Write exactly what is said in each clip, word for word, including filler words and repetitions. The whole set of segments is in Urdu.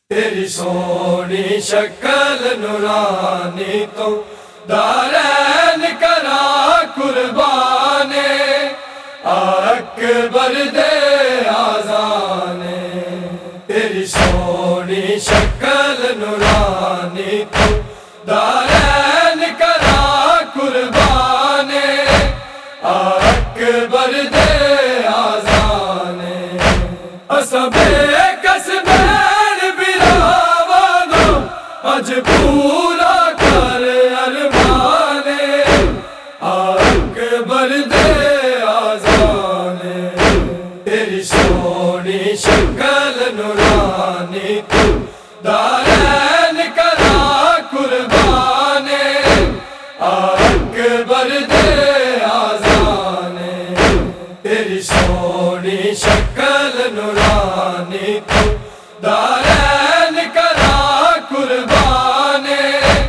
تیری سونی شکل نورانی تو دارین کرا قربانے اکبر دے آزانے تیری سونی شکل نورانی تو دارین کرا قربانے اکبر دے آزانے اسبے اج پورا کر ارمانے اکبر دے آزانے تیری سونی شکل نورانی تو دارین کرا قربانے اکبر دے آزانے تیری سونی شکل نورانی تو دارین کرا قربانے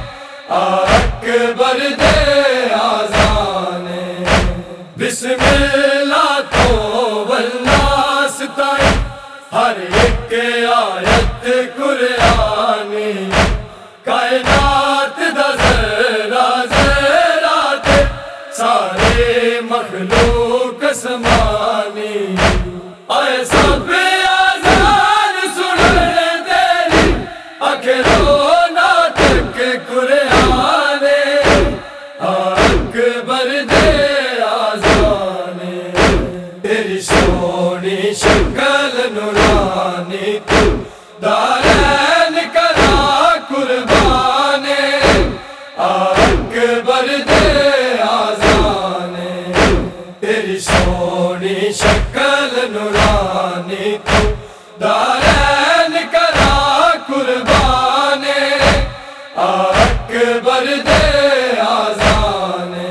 اکبر دے آزانے بسم اللہ تو والناس تائی ہر ایک آیت قرآنی کائنات دا ذرہ ذرات سارے مخلوق سمانی اے سب آزان سننے تیری اکرونا تک قرآنے اکبر دے آزانے تیری سونی شکل نورانی تو دارین کرا قربانے اکبر دے آزانے تیری سونی شکل نورانی تو دارین کرا قربانے اکبر دے آزانے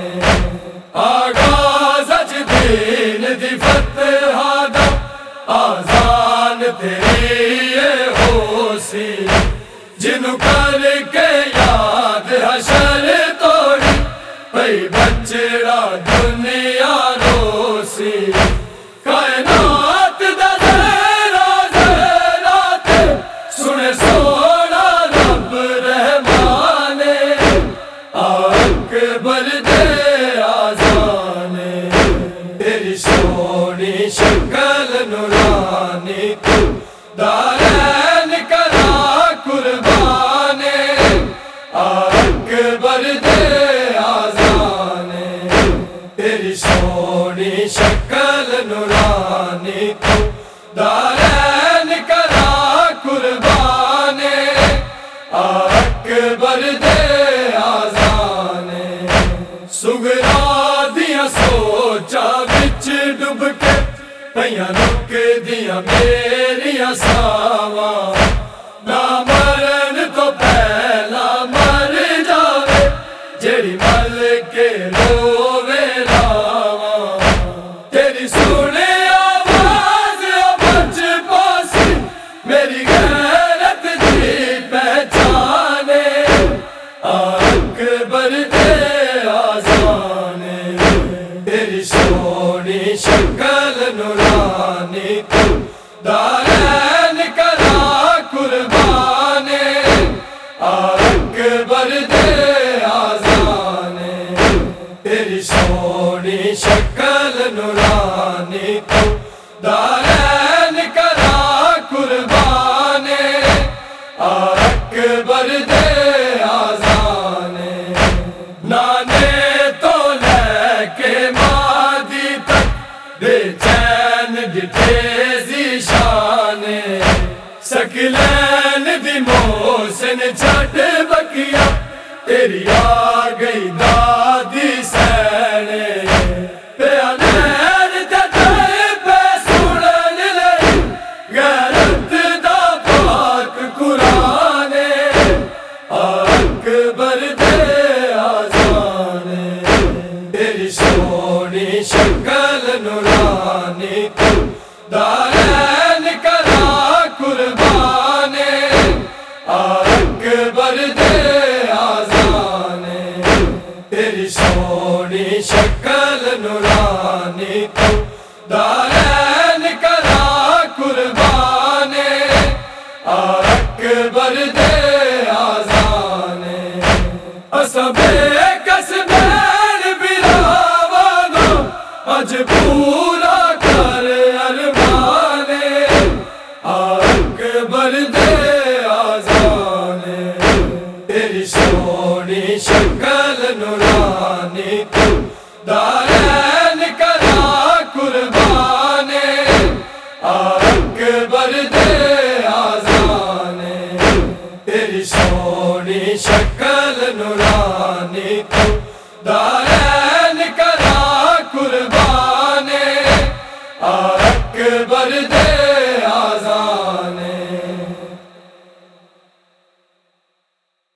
آغاز اج دین دی فتح دا آزان تیری ہو سی جنوں کر کے یاد حشر توڑی پئی بچڑا دنیا رو سی کائنات دا ذرہ ذرات سنے سونا رب رحمانے اکبر دے آزانے تیری سونی شکل نورانی تو دارین کرا قربانے اکبر دے آزانے تیری سونی شکل نورانی تو دارین کرا قربانے اکبر دے آزانے سگرا دیا سوچا بچ ڈب کے پیاں رک دیا میریا ساواں نہ مرن تو پہلا مر جاوے جیڑی مل کے رووے لاواں تیری سنے آواز بچ پاسی میری غیرت دی پہچانے اکبر دے آزانے تیری سونی شکل نورانی تو دارین کرا قربانے اکبر دے آزانے تیری سونی شکل نورانی تو دارین کرا قربانے اکبر دے آزانے نانے تو لے کے مادی تک بے چین ڈٹھے ذیشانے سکلین دی محسن چھٹ بکیا تیری آ گئی دادی سینے پیانین تتائی پہ سنن لئی غیرت دا پاک قرآنے اکبر دے آزانے تیری سونی شکل نورانی تو دارین کرا قربانے سبے کس بین براوانا اج پورا کر ارمانے اکبر دے آزانے تیری سونی شکل نورانی تو دارین کرا قربانے اکبر دے آزانے تیری سونی شکل نورانی تو دارین